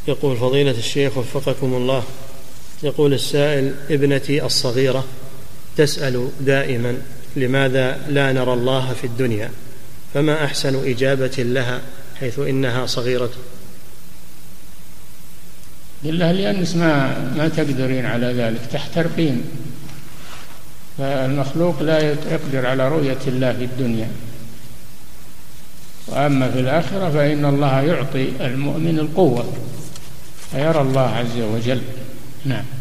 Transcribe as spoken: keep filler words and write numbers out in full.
يقول فضيلة الشيخ وفقكم الله، يقول السائل: ابنتي الصغيرة تسأل دائما لماذا لا نرى الله في الدنيا، فما أحسن إجابة لها حيث إنها صغيرة؟ لله لأنس ما, ما تقدرين على ذلك، تحترقين، فالمخلوق لا يقدر على رؤية الله في الدنيا، وأما في الآخرة فإن الله يعطي المؤمن القوة فيرى الله عز وجل. نعم.